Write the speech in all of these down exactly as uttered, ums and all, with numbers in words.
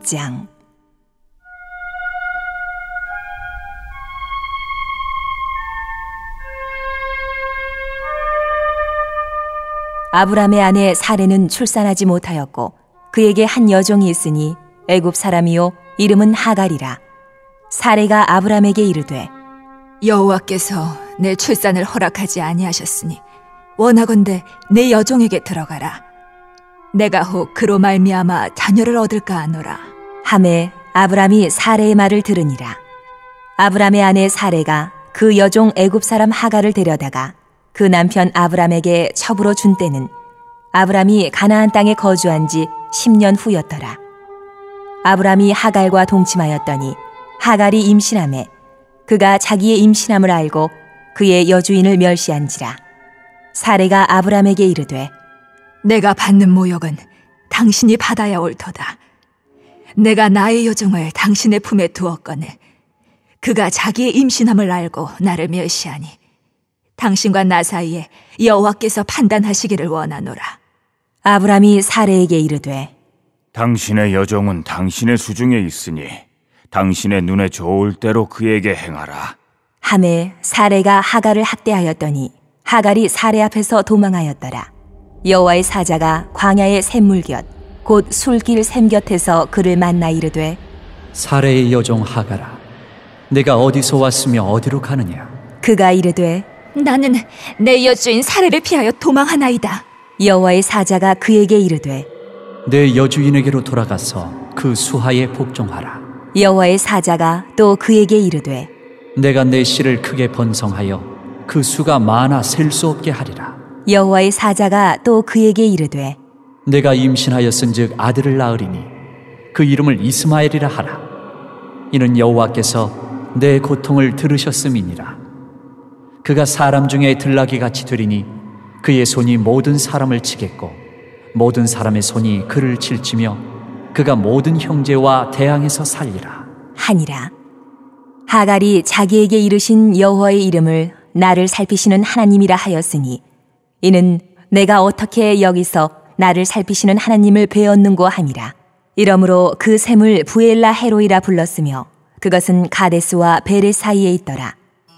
장. 아브람의 아내 사레는 출산하지 못하였고 그에게 한 여종이 있으니 애굽 사람이요 이름은 하갈이라. 사레가 아브람에게 이르되 여호와께서 내 출산을 허락하지 아니하셨으니 원하건대 내 여종에게 들어가라. 내가 혹 그로 말미암아 자녀를 얻을까 하노라. 하매 아브람이 사레의 말을 들으니라. 아브람의 아내 사레가 그 여종 애굽 사람 하갈을 데려다가 그 남편 아브람에게 첩으로 준 때는 아브람이 가나안 땅에 거주한 지 십 년 후였더라. 아브람이 하갈과 동침하였더니 하갈이 임신하매 그가 자기의 임신함을 알고 그의 여주인을 멸시한지라. 사레가 아브람에게 이르되 내가 받는 모욕은 당신이 받아야 옳도다. 내가 나의 여종을 당신의 품에 두었거늘 그가 자기의 임신함을 알고 나를 멸시하니 당신과 나 사이에 여호와께서 판단하시기를 원하노라. 아브람이 사레에게 이르되 당신의 여종은 당신의 수중에 있으니 당신의 눈에 좋을 대로 그에게 행하라. 하매 사레가 하갈을 학대하였더니 하갈이 사레 앞에서 도망하였더라. 여호와의 사자가 광야의 샘물 곁 곧 술길 샘 곁에서 그를 만나 이르되 사레의 여종 하갈아, 내가 어디서 왔으며 어디로 가느냐? 그가 이르되 나는 내 여주인 사레를 피하여 도망하나이다. 여호와의 사자가 그에게 이르되 내 여주인에게로 돌아가서 그 수하에 복종하라. 여호와의 사자가 또 그에게 이르되 내가 내 씨를 크게 번성하여 그 수가 많아 셀 수 없게 하리라. 여호와의 사자가 또 그에게 이르되 내가 임신하였은즉 아들을 낳으리니 그 이름을 이스마엘이라 하라. 이는 여호와께서 내 고통을 들으셨음이니라. 그가 사람 중에 들나귀같이 되리니 그의 손이 모든 사람을 치겠고 모든 사람의 손이 그를 칠치며 그가 모든 형제와 대항에서 살리라 하니라. 하갈이 자기에게 이르신 여호와의 이름을 나를 살피시는 하나님이라 하였으니 이는 내가 어떻게 여기서 나를 살피시는 하나님을 배웠는고 함이라. 이러므로 그 샘을 부엘라 헤로이라 불렀으며 그것은 가데스와 베레 사이에 있더라.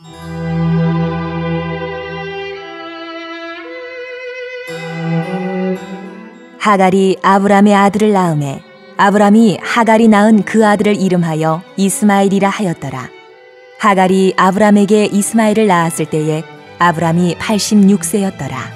하갈이 아브람의 아들을 낳음에 아브람이 하갈이 낳은 그 아들을 이름하여 이스마엘이라 하였더라. 하갈이 아브람에게 이스마엘을 낳았을 때에 아브람이 팔십육 세였더라.